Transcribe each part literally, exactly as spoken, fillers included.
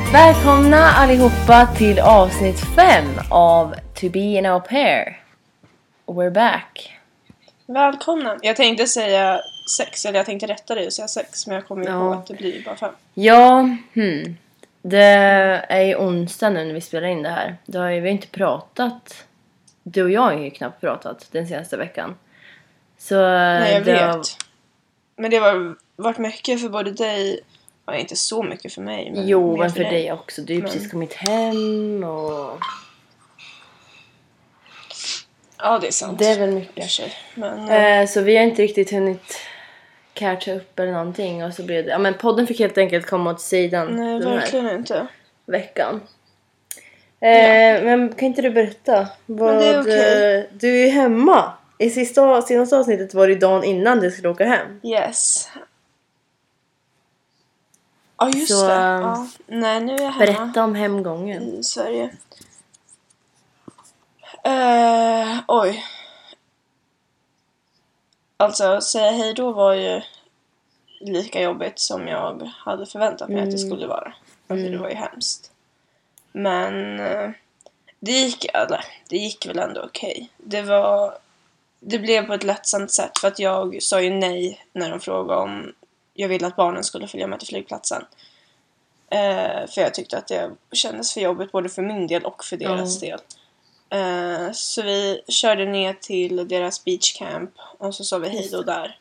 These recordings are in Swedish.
Välkomna allihopa till avsnitt fem av To Be an Au Pair. We're back. Välkomna. Jag tänkte säga sex, eller jag tänkte rätta dig och säga sex, men jag kommer ju Ja. på att det blir bara fem. Ja, hmm. Det är ju onsdag nu när vi spelar in det här. Då har ju vi inte pratat. Du och jag har ju knappt pratat den senaste veckan. Så Nej, jag det vet. Har... Men det har varit mycket för både dig. Ja, inte så mycket för mig. Men jo, men för, för dig. dig också. Du har ju men... precis kommit hem och... Ja, det är sant. Det är väl mycket. Men, eh, så vi har inte riktigt hunnit catcha upp eller någonting. Och så blev det... Ja, men podden fick helt enkelt komma åt sidan. Nej, den verkligen här inte. Veckan. Eh, ja. Men kan inte du berätta? Vad, det är okay. Du är hemma. I sista, senaste avsnittet var det dagen innan du skulle åka hem. Yes. Ja, just så, det. Ja. Nej, nu är jag hemma. Berätta om hemgången. I Sverige. Uh, oj. Alltså, säga hej då var ju lika jobbigt som jag hade förväntat mig mm. att det skulle vara. Alltså, mm. det var ju hemskt. Men uh, det gick, eller, det gick väl ändå okej. Okay. Det var... Det blev på ett lättsamt sätt för att jag sa ju nej när de frågade om jag ville att barnen skulle följa med till flygplatsen. Uh, för jag tyckte att det kändes för jobbigt både för min del och för deras mm. del. Uh, så vi körde ner till deras beachcamp och så sa vi hej då där.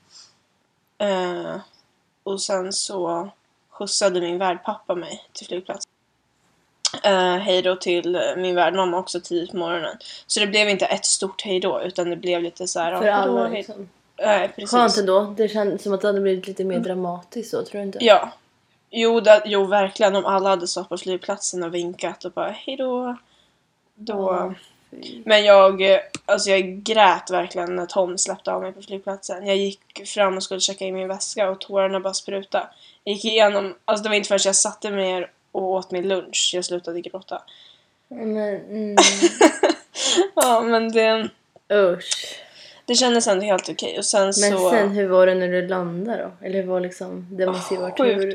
Uh, och sen så skjutsade min värdpappa mig till flygplatsen. Uh, hej då till min värdmamma också tidigt på morgonen. Så det blev inte ett stort hej då, utan det blev lite så här. För ja, alla då, liksom. Uh, precis. Skönt ändå. Det känns som att det hade blivit lite mer dramatiskt så, tror du inte? Ja. Jo, det, jo verkligen. Om alla hade stått på flygplatsen och vinkat och bara hej då. Då... Mm. Men jag, alltså jag grät verkligen när Tom släppte av mig på flygplatsen. Jag gick fram och skulle checka in min väska och tårarna bara spruta. Jag gick igenom, alltså det var inte förrän jag satte mig ner och åt min lunch jag slutade gråta. Men, mm. ja, men det... Usch. Det kändes ändå helt okej. Och sen men så... sen, hur var det när du landade då? Eller var liksom, det måste ju vara tur.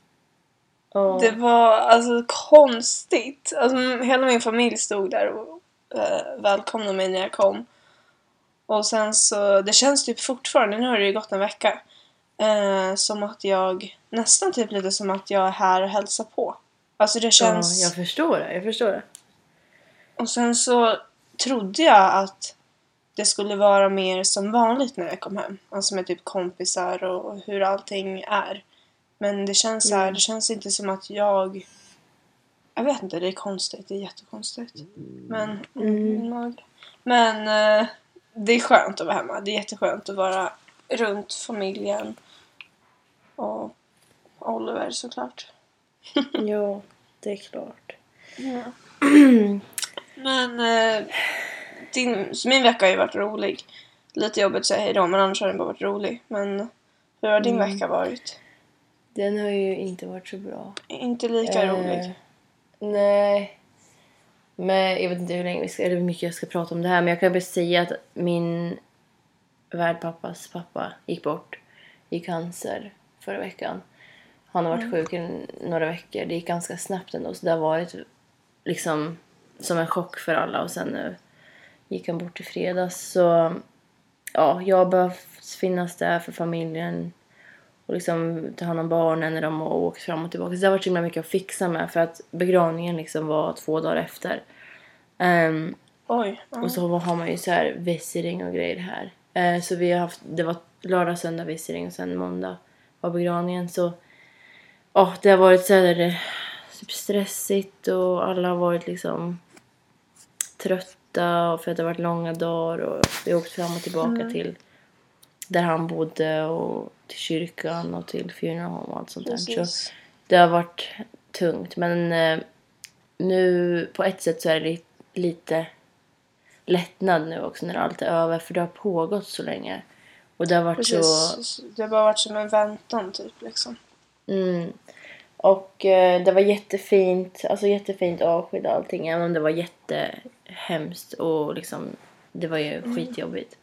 Oh. Det var alltså konstigt. Alltså hela min familj stod där och Uh, välkomna mig när jag kom. Och sen så, det känns typ fortfarande, nu har det ju gått en vecka, uh, som att jag, nästan typ lite som att jag är här och hälsar på. Alltså det känns... Ja, jag förstår det, jag förstår det. Och sen så trodde jag att det skulle vara mer som vanligt när jag kom hem. Alltså med typ kompisar och hur allting är. Men det känns så här, mm. det känns inte som att jag... Jag vet inte, det är konstigt. Det är jättekonstigt. Men, mm. men eh, det är skönt att vara hemma. Det är jätteskönt att vara runt familjen. Och Oliver såklart. Jo, det är klart. Ja. men eh, din, min vecka har ju varit rolig. Lite jobbigt att säga hej då, men annars har den bara varit rolig. Men hur har din mm. vecka varit? Den har ju inte varit så bra. Inte lika eh. rolig. Nej, men jag vet inte hur länge vi ska, eller hur mycket jag ska prata om det här. Men jag kan bara säga att min värdpappas pappa gick bort i cancer förra veckan. Han har varit mm. sjuk i några veckor. Det gick ganska snabbt ändå. Så det har varit liksom som en chock för alla. Och sen nu gick han bort i fredags. Så ja, jag behöver finnas där för familjen. Och liksom ta hand om barnen när de har åkt fram och tillbaka. Så det har varit så himla mycket att fixa med. För att begravningen liksom var två dagar efter. Um, Oj. Och så har man ju så här visiting och grejer här. Uh, så vi har haft, det var lördag, söndag visiting och sen måndag var begravningen. Så ja, oh, det har varit så här stressigt och alla har varit liksom trötta. Och för att det har varit långa dagar och vi har åkt fram och tillbaka mm. till där han bodde och till kyrkan och till funeral home och allt sånt där. Så det har varit tungt. Men eh, nu på ett sätt så är det lite lättnad nu också när allt är över. För det har pågått så länge. Och det har varit Precis. så... Det har bara varit som en väntan typ liksom. Mm. Och eh, det var jättefint. Alltså jättefint avsked och allting. Även om det var jättehemskt och liksom det var ju mm. skitjobbigt.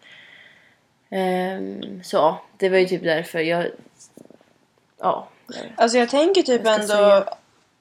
Um, så det var ju typ därför jag ja alltså jag tänker typ jag ändå säga.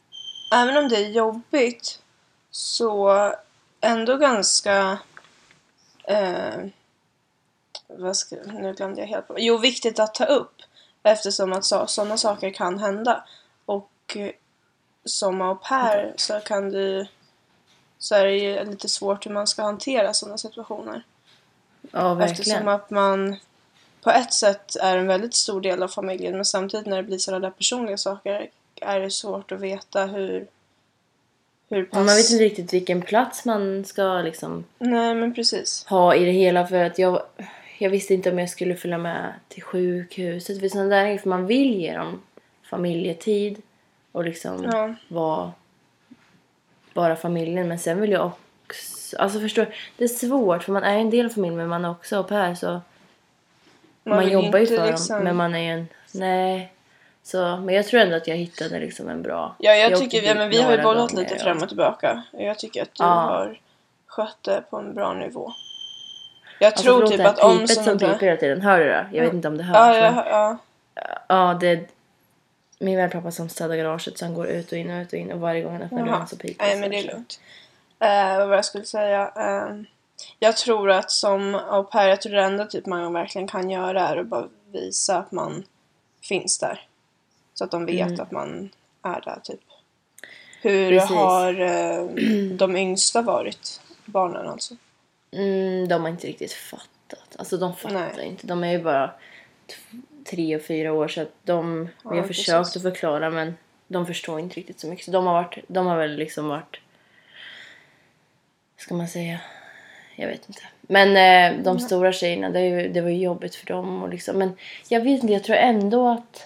även om det är jobbigt så ändå ganska eh, vad ska, nu glömde jag helt på. Jo, viktigt att ta upp eftersom att så, sådana saker kan hända. Och eh, som au pair så kan du så är det ju lite svårt hur man ska hantera sådana situationer. Ja, verkligen. Eftersom att man på ett sätt är en väldigt stor del av familjen, men samtidigt när det blir sådana där personliga saker är det svårt att veta hur hur pass... Man vet inte riktigt vilken plats man ska liksom Nej, men precis. ha i det hela, för att jag, jag visste inte om jag skulle följa med till sjukhuset för sådana där, för man vill ge dem familjetid och liksom Ja. vara bara familjen, men sen vill jag också, alltså förstår, det är svårt för man är en del av familjen men man är också au pair, så man, man vill jobbar ju inte för liksom... dem, men man är ju en, nej, så, men jag tror ändå att jag hittade liksom en bra. Ja, jag, jag tycker, ja, men vi har ju bollat lite och... fram och tillbaka. Jag tycker att du Ja. har skött det på en bra nivå. Jag Alltså, tror förlåt, typ det här att om pipet sånt som där... piper hela tiden, hör du det? Jag vet inte om det hörs. Ja, ja, men... ja. Ja, det är min värdpappa som städar garaget, så han går ut och in och ut och in och varje gång han öppnar dörren så piper. Nej, men det är lugnt. Uh, vad jag skulle säga... Uh, jag tror att som au pair, jag tror det enda typ man verkligen kan göra är att bara visa att man finns där. Så att de vet Mm. att man är där typ. Hur Precis. har uh, de yngsta varit? Barnen alltså. Mm, de har inte riktigt fattat. Alltså de fattar Nej. inte. De är ju bara t- tre och fyra år, så att de, Ja, vi har precis. försökt att förklara, men de förstår inte riktigt så mycket. Så de har varit, de har väl liksom varit, ska man säga, jag vet inte. Men eh, de Mm. stora tjejerna, det, är ju, det var ju jobbigt för dem och liksom, men jag vet inte, jag tror ändå att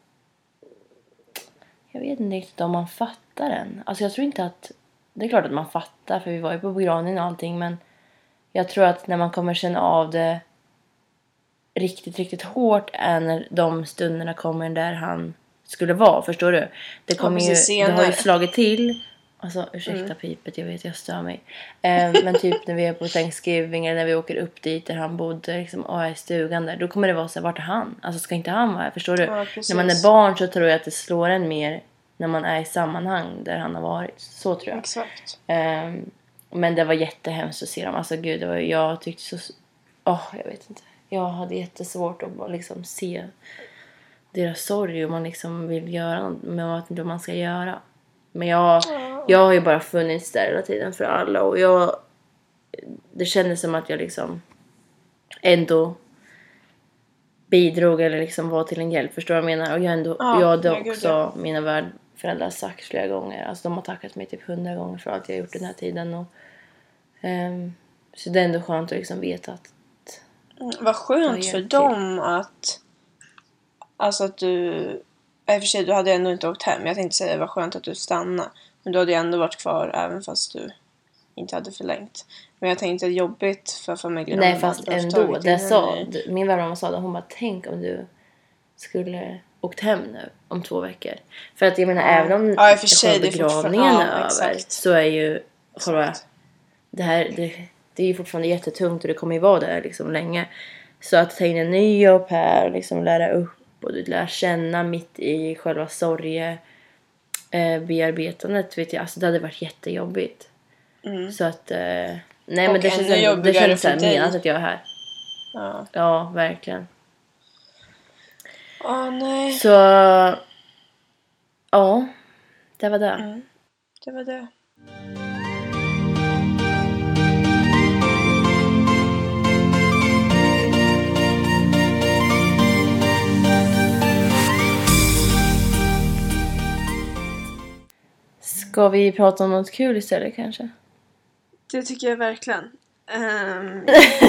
jag vet inte riktigt om man fattar den. Alltså jag tror inte att, det är klart att man fattar, för vi var ju på begravningen och allting, men jag tror att när man kommer känna av det riktigt, riktigt hårt är när de stunderna kommer där han skulle vara, förstår du? Det kommer Ja, precis, ju, det har ju senare. slagit till. Alltså, ursäkta Mm. pipet, jag vet, jag stör mig. Eh, men typ när vi är på Thanksgiving eller när vi åker upp dit där han bodde liksom, och är i stugan där, då kommer det vara så här, vart är han? Alltså ska inte han vara här, förstår du? Ja, precis. När man är barn så tror jag att det slår en mer när man är i sammanhang där han har varit. Så tror jag. Exakt. Um, men det var jättehemskt att se dem. Alltså gud, det var, jag tyckte så... Åh, oh, jag vet inte. Jag hade jättesvårt att bara liksom se deras sorg och man liksom vill göra något, men man vet inte vad man ska göra. Men jag, jag har ju bara funnits där hela tiden för alla, och jag... Det kändes som att jag liksom ändå bidrog eller liksom var till en hjälp, förstår du vad jag menar? Och jag, ändå, Ja, jag hade ja, gud, också ja. mina värdföräldrar sagt flera gånger. Alltså de har tackat mig typ hundra gånger för allt jag har gjort den här tiden. Och, ehm, så det är ändå skönt att liksom veta att... Mm, vad skönt Ja, för hjälp dem att... Alltså att du... I och för sig, du hade ändå inte åkt hem. Jag tänkte säga vad skönt att du stannade. Men du hade ju ändå varit kvar även fast du inte hade förlängt. Men jag tänkte jobbigt för familjen. Nej, om fast de hade ändå. tagit Det in sa, en i- min värdmamma sa det. Hon bara, tänk om du skulle åkt hem nu om två veckor. För att jag menar, Ja. även om Ja, i och för sig, själva det är fortfarande- begravningen ja, är över, exakt. så är ju själva... Exakt. Det här, det, det är ju fortfarande jättetungt och det kommer ju vara där liksom länge. Så att ta in en ny au pair och liksom lära upp och du lär känna mitt i själva sorge eh, bearbetandet, vet jag. Alltså det hade varit jättejobbigt. Mm. Så att, eh, nej Och men det känns, ännu ändå, det jobbigare känns så här för dig. menat att jag är här. Ja. Ja, verkligen. Åh, nej. Så, ja, det var det. Mm. Det var det. Ska vi prata om något kul istället kanske? Det tycker jag verkligen. Um,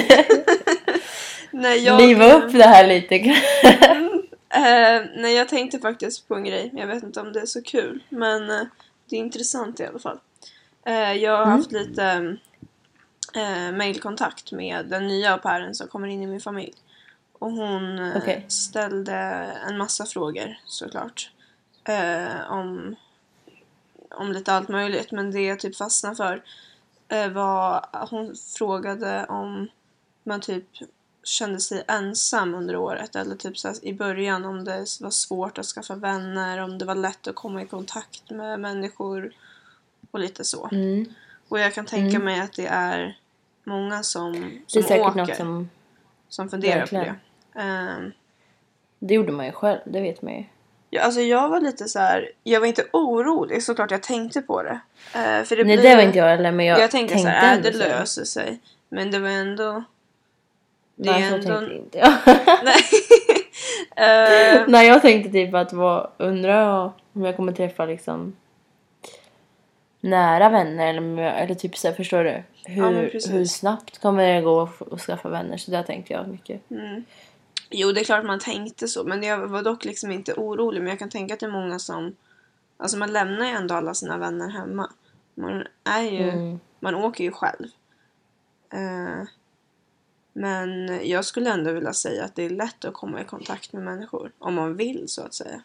nej, jag... Liva upp det här lite. Eh, nej, jag tänkte faktiskt på en grej. Jag vet inte om det är så kul. Men eh, det är intressant i alla fall. Eh, jag har Mm. haft lite eh, mailkontakt med den nya au pairen som kommer in i min familj. Och hon eh, Okej. ställde en massa frågor såklart. Eh, om, om lite allt möjligt. Men det jag typ fastnade för eh, var att hon frågade om man typ kände sig ensam under året. Eller typ så här, i början om det var svårt att skaffa vänner. Om det var lätt att komma i kontakt med människor. Och lite så. Mm. Och jag kan tänka Mm. mig att det är många som, Det som är säkert åker. något som... Som funderar Verkligen. på det. Um, Det gjorde man ju själv, det vet man ju. ja, alltså jag var lite så här. Jag var inte orolig, såklart jag tänkte på det. Uh, för det Nej, blir, det var inte jag heller, men jag, jag tänkte, tänkte så här, äh, ändå det så här. löser sig. Men det var ändå... Det Nej, är så ändå... tänkte inte jag. Nej. uh, Nej, jag tänkte typ att vad, undra om jag kommer träffa liksom nära vänner eller, om jag- eller typ så här, förstår du? Hur, Ja, men precis. hur snabbt kommer det gå att, att skaffa vänner? Så där tänkte jag mycket. mm. Jo, det är klart man tänkte så. Men jag var dock liksom inte orolig. Men jag kan tänka att det är många som... Alltså man lämnar ju ändå alla sina vänner hemma. Man är ju... Mm. Man åker ju själv. Uh, men jag skulle ändå vilja säga att det är lätt att komma i kontakt med människor. Om man vill, så att säga.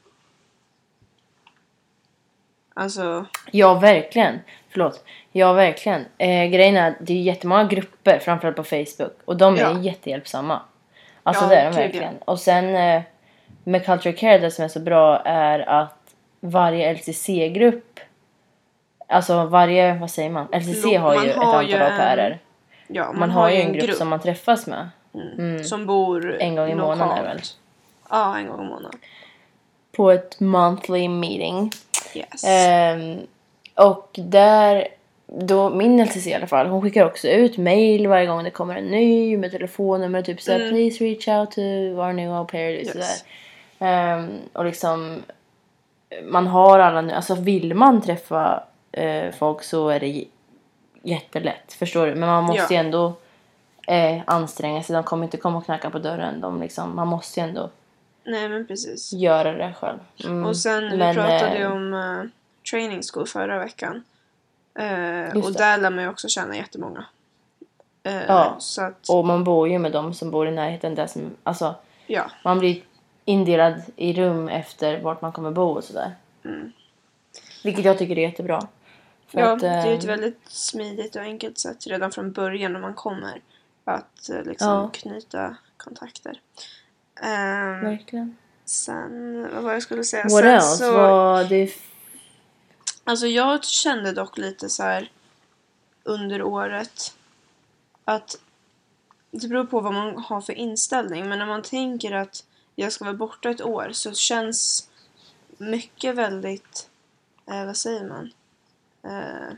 Alltså... Ja, verkligen. Förlåt. Ja, verkligen. Eh, grejen är att det är jättemånga grupper, framförallt på Facebook. Och de är Ja. jättehjälpsamma. Alltså Ja, det är de gud, verkligen. Och sen eh, med Culture Care, det som är så bra är att varje L C C-grupp, alltså varje, vad säger man? L C C Lo- har man ju ett har antal ju au pairer. en- Ja, man, Man har ju en grupp som man träffas med. mm, Mm. som bor En gång i månaden är det väl? lokalt. Ja, en gång i månaden. På ett monthly meeting. Yes. Ehm, och där, då, min L C C i alla fall, hon skickar också ut mail varje gång det kommer en ny med telefonnummer och typ såhär, Mm. please reach out to our new au pair, Yes. sådär. Ehm, och liksom, man har alla nu, alltså vill man träffa eh, folk så är det j- jättelätt, förstår du? Men man måste Ja. ju ändå eh, anstränga sig, de kommer inte komma och knacka på dörren, de liksom, man måste ju ändå Nej, men precis. göra det själv. Mm. Och sen, vi Men, pratade ju eh, om uh, training school förra veckan. Uh, Just och det. där lär man ju också känna jättemånga. Uh, Ja. Så att, Och man bor ju med dem som bor i närheten där som, alltså ja. man blir indelad i rum efter vart man kommer bo och sådär. Mm. Vilket jag tycker är jättebra. För Ja, att, det är ju ett ehm, väldigt smidigt och enkelt sätt redan från början när man kommer. Att uh, liksom Ja. knyta kontakter. Um, verkligen. sen, vad var det jag skulle säga? What sen else? så, Vad det f- Alltså jag kände dock lite så här under året att det beror på vad man har för inställning. Men när man tänker att jag ska vara borta ett år så känns mycket väldigt, eh, vad säger man? Eh,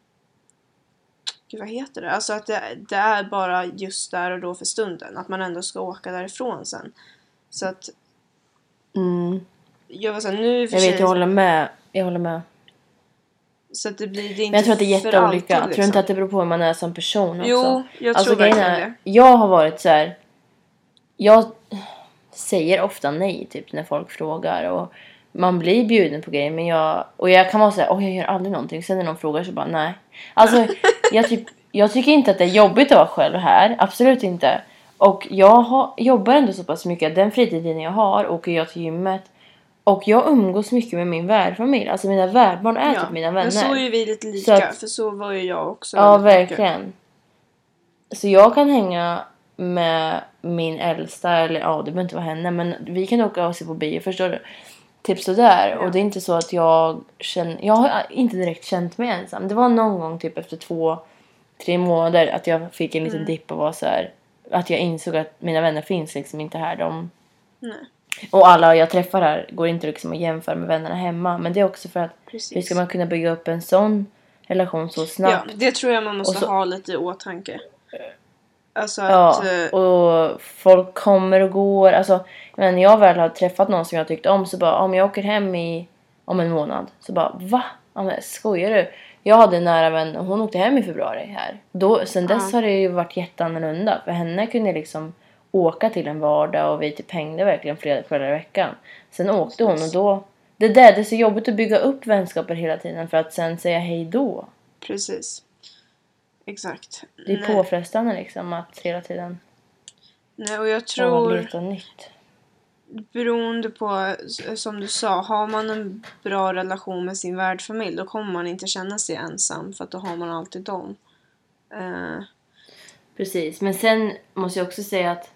gud, vad heter det? Alltså att det, det är bara just där och då för stunden. Att man ändå ska åka därifrån sen. Så att mm, jag var så här, nu för jag sig, vet, jag håller med. Jag håller med. så att det blir det är inte Men jag tror att det är för jätteolika. alltid, Jag tror liksom. inte att det beror på hur man är som person också. Jo, jag Alltså tror grejen verkligen är, det. jag har varit så här. Jag säger ofta nej typ när folk frågar och man blir bjuden på grejer, men jag och jag kan vara så här, åh jag gör aldrig någonting, sen när någon frågar så bara nej. Alltså jag typ jag tycker inte att det är jobbigt att vara själv här, absolut inte. Och jag har, jobbar ändå så pass mycket, den fritiden jag har åker jag till gymmet och jag umgås mycket med min värdfamilj, alltså mina värdbarn är typ mina vänner. Men så är ju vi lite lika, Så att- för så var ju jag också. Ja, väldigt mycket. verkligen. Så jag kan hänga med min äldsta, eller ja, det behöver inte vara henne, men vi kan åka och se på bio, förstår du? Typ sådär. Ja. Och det är inte så att jag känner, jag har inte direkt känt mig ensam. Det var någon gång typ efter två, tre månader att jag fick en liten Mm. dipp och var så här, att jag insåg att mina vänner finns liksom inte här. De, Nej, och alla jag träffar här går inte liksom att jämföra med vännerna hemma. Men det är också för att precis. hur ska man kunna bygga upp en sån relation så snabbt? Ja, det tror jag man måste Och så- ha lite i åtanke. Alltså Ja, att... eh, och folk kommer och går. Alltså, men när jag väl har träffat någon som jag tyckte om så bara, om jag åker hem i om en månad. Så bara, va? Ja, men, skojar du? Jag hade en nära vän och hon åkte hem i februari här. Då, sen dess Ja. har det ju varit jätteannorlunda. För henne kunde jag liksom åka till en vardag och vi typ hängde verkligen flera kvällar i veckan. Sen åkte hon och då... Det där, det är så jobbigt att bygga upp vänskaper hela tiden för att sen säga hej då. Precis. Exakt. Det är Nej. påfrestande liksom att hela tiden Nej, och jag ja, tror... leta nytt. Beroende på, som du sa, har man en bra relation med sin värdfamilj då kommer man inte känna sig ensam för att då har man alltid dem. Eh, Precis, men sen måste jag också säga att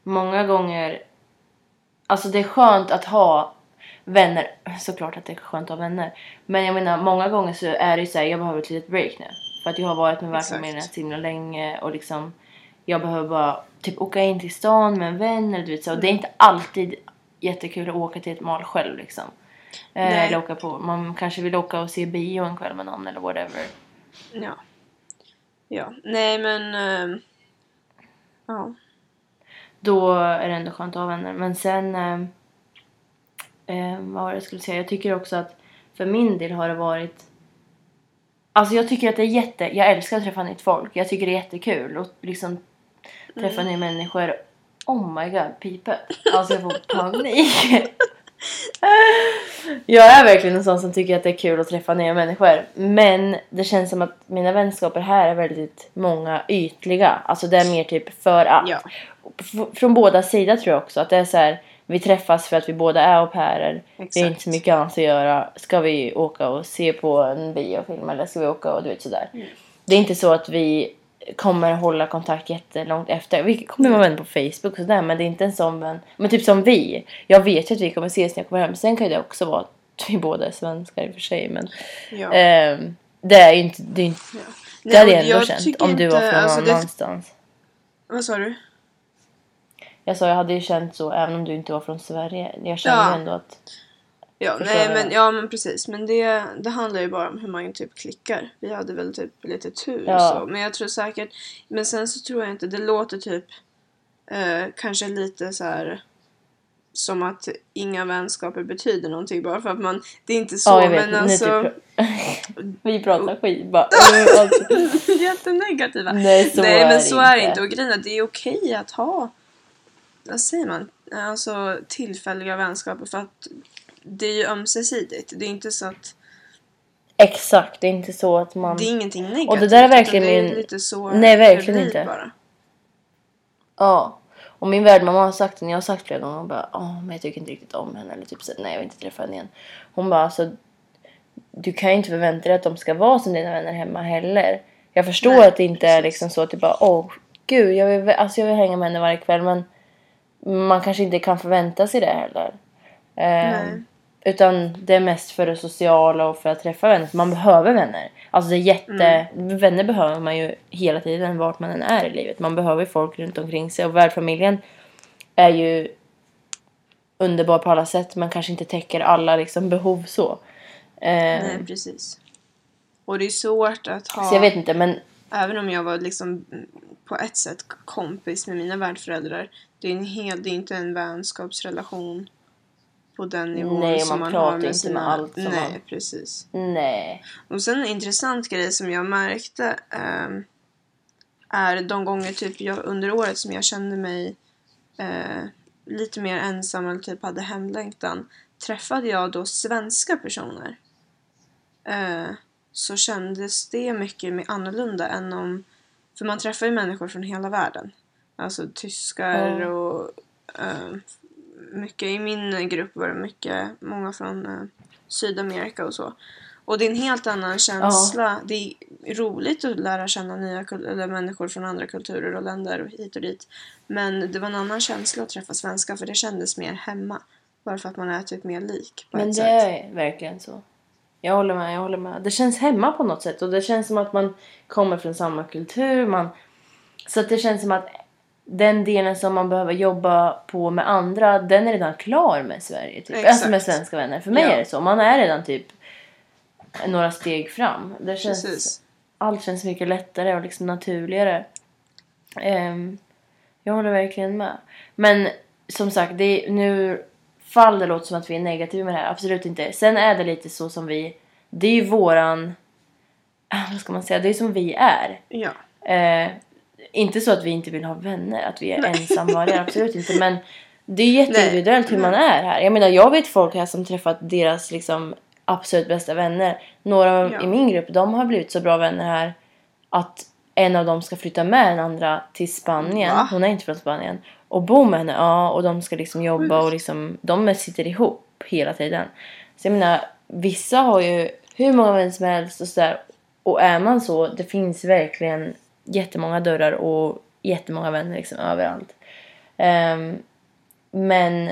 många gånger, alltså det är skönt att ha vänner, såklart att det är skönt att ha vänner, men jag menar många gånger så är det ju så här, jag behöver ett litet break nu för att jag har varit med värdfamiljen så himla länge och liksom jag behöver bara typ åka in till stan med en vän eller du vet så, och det är inte alltid jättekul att åka till ett mal själv liksom. Eh, eller åka på, man kanske vill åka och se bio en kväll med någon eller whatever. Ja. Ja, nej men uh, ja. Då är det ändå skönt att ha vänner. Men sen eh, eh, vad var det jag skulle säga? Jag tycker också att för min del har det varit, alltså jag tycker att det är jätte, jag älskar att träffa nytt folk. Jag tycker det är jättekul och liksom träffa mm. nya människor. Oh my god, pipet. Alltså jag får panik. Jag är verkligen en sån som tycker att det är kul att träffa nya människor. Men det känns som att mina vänskaper här är väldigt många ytliga. Alltså det är mer typ för att ja. Från båda sidor tror jag också. Att det är så här, vi träffas för att vi båda är au pairer. Det är inte så mycket annat att göra. Ska vi åka och se på en biofilm eller ska vi åka och du vet sådär. Mm. Det är inte så att vi kommer hålla kontakt jättelångt efter. Vi kommer vara vänner på Facebook och sådär, men det är inte en sån vän. Men typ som vi. Jag vet ju att vi kommer ses när jag kommer hem. Sen kan det också vara att vi båda är svenskar i och för sig. Men ja. eh, det är ju inte... Det är inte ja. Det Nej, hade jag ändå känt om du inte, var från alltså någon det... annanstans. Vad sa du? Jag sa jag hade ju känt så även om du inte var från Sverige. Jag kände ja. ändå att... Ja, nej, men, ja, men precis. Men det, det handlar ju bara om hur man typ klickar. Vi hade väl typ lite tur. Ja. Så. Men jag tror säkert... Men sen så tror jag inte... Det låter typ... Eh, kanske lite så här... Som att inga vänskaper betyder någonting. Bara för att man... Det är inte så, ja, jag vet, men alltså... Typ, vi pratar skit bara. Jättenegativa. Nej, så nej är men det så inte. är det inte. Och grejen är, det är okej att ha... Vad säger man? Alltså tillfälliga vänskaper. För att... Det är ju ömsesidigt. Det är inte så att... Exakt, det är inte så att man... Det är ingenting negativt. Och det där är verkligen det är min... lite så... Nej, verkligen inte. Bara. Ja. Och min värdmamma har sagt det, när jag har sagt flera gånger. Hon bara, åh, men jag tycker inte riktigt om henne. Eller typ så, nej, jag vill inte träffa henne igen. Hon bara, alltså... Du kan ju inte förvänta dig att de ska vara som dina vänner hemma heller. Jag förstår nej, att det inte precis. Är liksom så att du bara, åh, gud, jag vill, alltså jag vill hänga med henne varje kväll. Men man kanske inte kan förvänta sig det heller. Nej. Um, Utan det är mest för det sociala och för att träffa vänner. Man behöver vänner. Alltså det är jätte... Mm. Vänner behöver man ju hela tiden vart man än är i livet. Man behöver folk runt omkring sig. Och värdfamiljen är ju underbar på alla sätt. Men kanske inte täcker alla liksom behov så. Eh, Nej, precis. Och det är svårt att ha... Så jag vet inte, men... Även om jag var liksom på ett sätt kompis med mina värdföräldrar. Det är, en hel, det är inte en vänskapsrelation... På den nivån nej, som man, man pratar har med inte sina... med allt som nej, man... precis. Nej. Och sen en intressant grej som jag märkte eh, är de gånger typ jag, under året som jag kände mig eh, lite mer ensam eller typ hade hemlängtan. Träffade jag då svenska personer. Eh, så kändes det mycket mer annorlunda än om... För man träffar ju människor från hela världen. Alltså tyskar mm. och... Eh, mycket i min grupp var det mycket många från eh, Sydamerika och så. Och det är en helt annan känsla. Ja. Det är roligt att lära känna nya eller människor från andra kulturer och länder och hit och dit. Men det var en annan känsla att träffa svenskar för det kändes mer hemma. Bara för att man är typ mer lik på Men ett det sätt. är verkligen så. Jag håller med, jag håller med. Det känns hemma på något sätt och det känns som att man kommer från samma kultur. Man... Så att det känns som att den delen som man behöver jobba på med andra, den är redan klar med Sverige. Typ. Alltså med svenska vänner. För mig ja. Är det så. Man är redan typ några steg fram. Det känns, precis. Allt känns mycket lättare och liksom naturligare. Um, jag håller verkligen med. Men som sagt, det är, nu fall det låter som att vi är negativa med det här. Absolut inte. Sen är det lite så som vi... Det är ju våran... Vad ska man säga? Det är som vi är. Ja. Uh, Inte så att vi inte vill ha vänner, att vi är ensamma, absolut inte. Men det är jätteindividuellt hur man är här. Jag menar, jag vet folk här som träffat deras liksom absolut bästa vänner. Några ja. I min grupp, de har blivit så bra vänner här att en av dem ska flytta med den andra till Spanien. Va? Hon är inte från Spanien. Och bo med henne, ja. Och de ska liksom jobba och liksom, de sitter ihop hela tiden. Så jag menar, vissa har ju hur många vänner som helst och sådär. Och är man så, det finns verkligen... jättemånga dörrar och jättemånga vänner liksom överallt. Um, men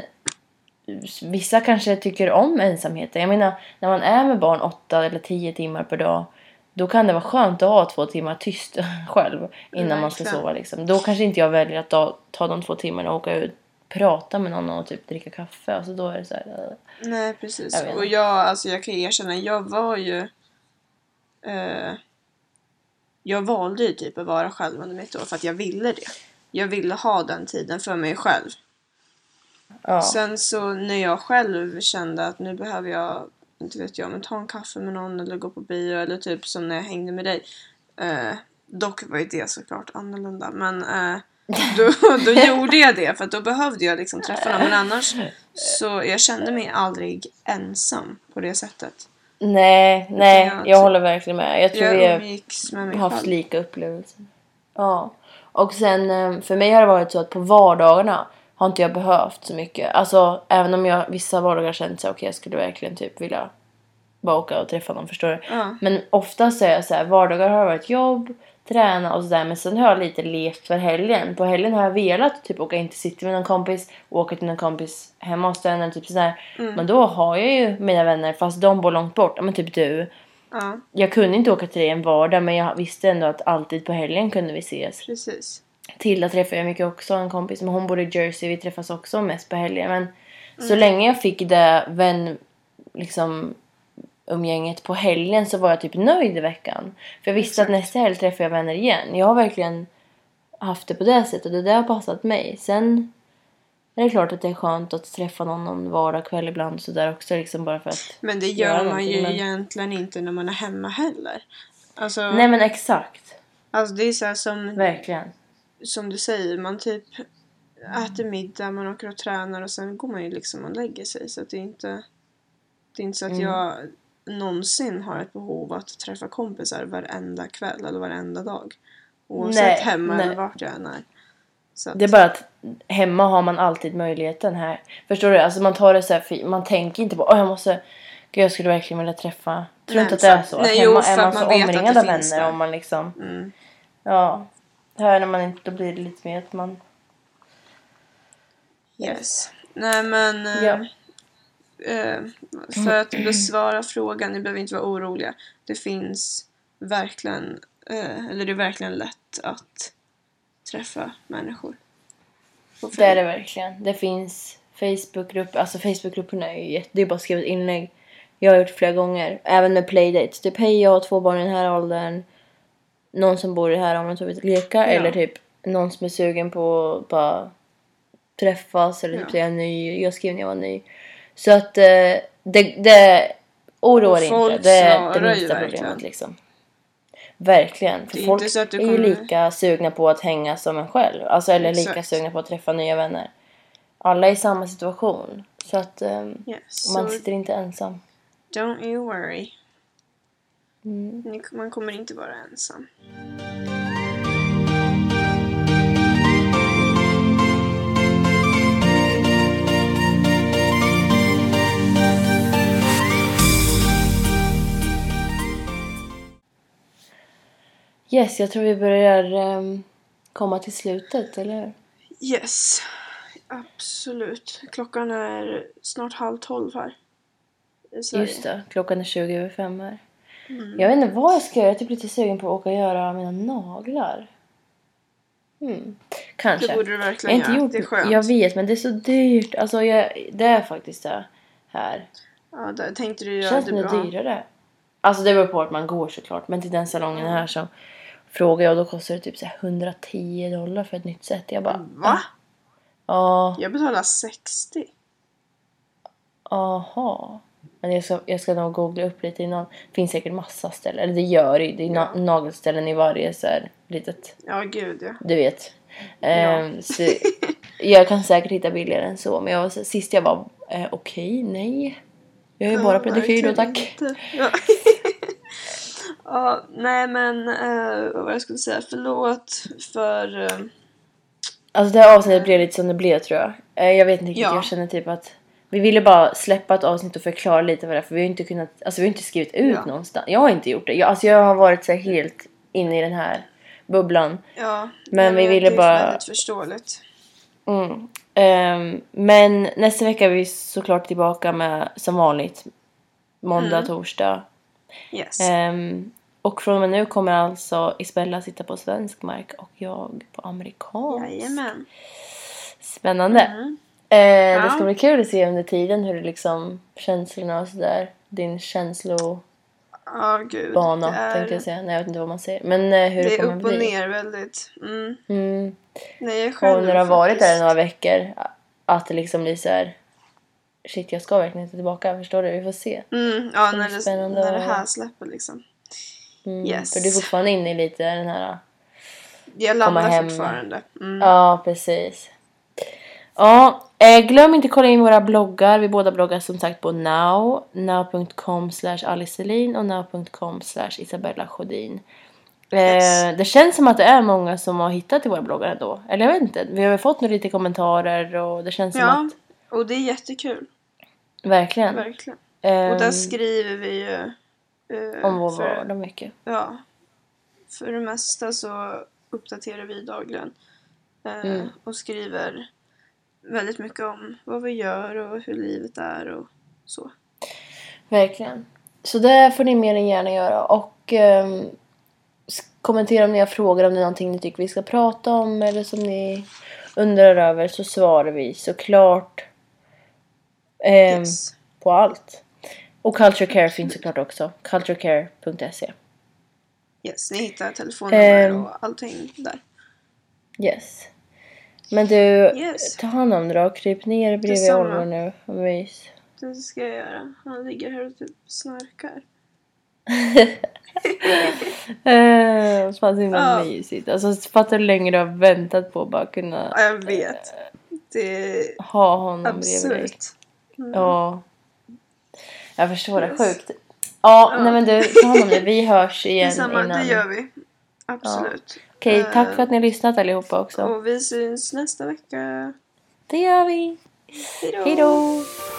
vissa kanske tycker om ensamheten. Jag menar, när man är med barn åtta eller tio timmar per dag, då kan det vara skönt att ha två timmar tyst själv innan mm, man ska sova. Liksom. Då kanske inte jag väljer att ta, ta de två timmarna och åka ut, prata med någon och typ dricka kaffe. Alltså då är det så här, uh, nej, precis. Jag och jag, alltså jag kan erkänna, jag var ju... Uh, jag valde ju typ att vara själv under mitt år för att jag ville det. Jag ville ha den tiden för mig själv. Ja. Sen så när jag själv kände att nu behöver jag, inte vet jag, men ta en kaffe med någon eller gå på bio eller typ som när jag hängde med dig. Uh, dock var ju det såklart annorlunda, men uh, då, då gjorde jag det för att då behövde jag liksom träffa någon. Men annars så jag kände mig aldrig ensam på det sättet. Nej, nej, jag, jag håller verkligen med. Jag tror jag vi har haft lika upplevelser. Ja. Och sen för mig har det varit så att på vardagarna har inte jag behövt så mycket. Alltså även om jag vissa vardagar känt så okej, okay, jag skulle verkligen typ vilja bara åka och träffa någon, förstår du? Ja. Men ofta så är jag så här, vardagar har varit jobb, träna och sådär. Men sen har jag lite levt för helgen. På helgen har jag velat typ åka in till city med någon kompis, åka till någon kompis hemma hos den eller typ sådär. Mm. Men då har jag ju mina vänner, fast de bor långt bort. Men typ du. Ja. Jag kunde inte åka till dig en vardag, men jag visste ändå att alltid på helgen kunde vi ses. Precis. Tilda träffar jag mycket också, en kompis. Men hon bor i Jersey, vi träffas också mest på helgen. Men mm. så länge jag fick det vän, liksom umgänget på helgen, så var jag typ nöjd i veckan. För jag visste Exakt. Att nästa helg träffar jag vänner igen. Jag har verkligen haft det på det sättet och det där har passat mig. Sen är det klart att det är skönt att träffa någon någon vardag kväll ibland så där också, liksom bara för att. Men det gör man ju men... egentligen inte när man är hemma heller. Alltså, nej men exakt. Alltså det är så här som verkligen. Som du säger, man typ äter middag, man åker och tränar och sen går man ju liksom och lägger sig, så att det är inte det är inte så att mm. jag någonsin har ett behov att träffa kompisar varenda kväll eller varenda dag. Oavsett nej, hemma nej. Eller vart jag än är. Så att... Det är bara att hemma har man alltid möjligheten här. Förstår du? Alltså man tar det så här, man tänker inte på åh jag måste, gud jag skulle verkligen vilja träffa. Tror nej, inte att det är så. Att nej, hemma jo, är man så omringad av vänner där. Om man liksom mm. ja. Här när man inte, då blir det lite mer att man yes. Nej men ja. Uh, för att besvara frågan, ni behöver inte vara oroliga. Det finns verkligen uh, eller det är verkligen lätt att träffa människor. Det är det verkligen. Det finns Facebookgrupper, alltså Facebookgrupperna är ju jätte, det är bara att skriva ett inlägg. Jag har gjort det flera gånger, även med playdates. Typ hej, jag har två barn i den här åldern. Någon som bor i det här om man tror vill leka ja. Eller typ någon som är sugen på att bara träffas eller typ ja. Säga ny. Jag skrev när jag var ny. Så att eh, det, det oroar inte. Det är det minsta problemet liksom. Verkligen. För folk är kommer... ju lika sugna på att hänga som en själv. Alltså, eller Exakt. Lika sugna på att träffa nya vänner. Alla är i samma situation. Så att eh, yes, man so sitter inte ensam. Don't you worry. Mm. Man kommer inte vara ensam. Yes, jag tror vi börjar um, komma till slutet, eller? Yes, absolut. Klockan är snart halv tolv här i Sverige. Just det, klockan är tjugo över fem här. Mm. Jag vet inte vad jag ska göra. Jag är typ lite sugen på att åka och göra mina naglar. Mm. Kanske. Det borde du verkligen jag göra. Gjort, det är skönt. Jag vet, men det är så dyrt. Alltså, jag, det är faktiskt det här. Ja, där tänkte du göra känns det bra. bra. Känns det dyrare? Alltså, det beror på att man går såklart. Men till den salongen här så frågar jag och då kostar det typ så här hundratio dollar för ett nytt set. Jag bara... Va? Ja. Jag betalar sextio. Aha. Men jag ska, jag ska nog googla upp lite innan. Det finns säkert massa ställen. Eller det gör det. Det är ja. na- nagelställen i varje så här litet. Ja, gud ja. Du vet. Ja. Ehm, så jag kan säkert hitta billigare än så. Men jag var, så, sist jag var eh, okej, okay, nej. Jag är ju ja, bara pedikyr då, tack. Ja. Ja, nej men uh, vad jag skulle säga, förlåt för uh, alltså det här avsnittet blev lite som det blev, tror jag. uh, Jag vet inte riktigt, ja. Jag känner typ att vi ville bara släppa ett avsnitt och förklara lite vad det är. För vi har inte kunnat, alltså vi har inte skrivit ut ja. någonstans. Jag har inte gjort det, jag, alltså jag har varit så här helt inne i den här bubblan. Ja, men vi ville det bara är väldigt förståeligt. Mm. Um, men nästa vecka är vi såklart tillbaka med som vanligt. Måndag, Mm. torsdag. Yes. Um, och från och med nu kommer alltså Isabella sitta på svensk mark och jag på amerikansk. Jajamän. Spännande. Mm. Eh, det Ja. ska bli kul att se under tiden hur det liksom känslorna och sådär. Din känslobana Ja, gud. Det är, tänkte jag säga. Nej, jag vet inte vad man säger. Men eh, hur det, det är kommer upp bli. och ner väldigt. Mm. Mm. Nej, jag är själv Och när du har varit faktiskt. där några veckor. Att det liksom blir så här. Shit, jag ska verkligen inte tillbaka. Förstår du? Vi får se. Mm, ja, Det är när det, spännande när det att- här släpper liksom. Mm. Yes. För du är fortfarande inne i lite den här. Jag landar hem. fortfarande. Mm. Ja, precis. Ja, eh, glöm inte att kolla in våra bloggar. Vi båda bloggar som sagt på now. now punkt com slash alice selin och now punkt com slash isabella sjödin. Eh, Yes. Det känns som att det är många som har hittat till våra bloggar ändå. Eller jag vet inte. Vi har väl fått några lite kommentarer och det känns som Ja, att... och det är jättekul. Verkligen. Verkligen. Eh, Och där skriver vi ju... eh, om vår för, vardag mycket. Ja. För det mesta så uppdaterar vi dagligen. Eh, Mm. Och skriver väldigt mycket om vad vi gör och hur livet är och så. Verkligen. Så det får ni mer än gärna göra. Och ehm, s- kommentera om ni har frågor, om det är någonting ni tycker vi ska prata om eller som ni undrar över, så svarar vi såklart ehm, Yes. på allt. Och Culture Care finns såklart också. culturecare punkt se. Yes, ni hittar telefonnummer Ehm. och allting där. Yes. Men du, Yes. ta hand om dig då. Kryp ner bredvid Detsamma. Oliver nu och mys. Det ska jag göra. Han ligger här och typ snarkar. Eh, fan så himla Ja. mysigt. Alltså fattar du hur länge du har väntat på att bara kunna Ja, jag vet. Det är ha honom bredvid dig. absurt. Mm. Ja. Jag förstår det. Yes. Sjukt. Ja, Ja. nej men du, ta hand om det. Vi hörs igen Detsamma, innan. det gör vi. Absolut. Okej, Eh, tack för att ni har lyssnat allihopa också. Och vi syns nästa vecka. Det gör vi. Hejdå! Hej då!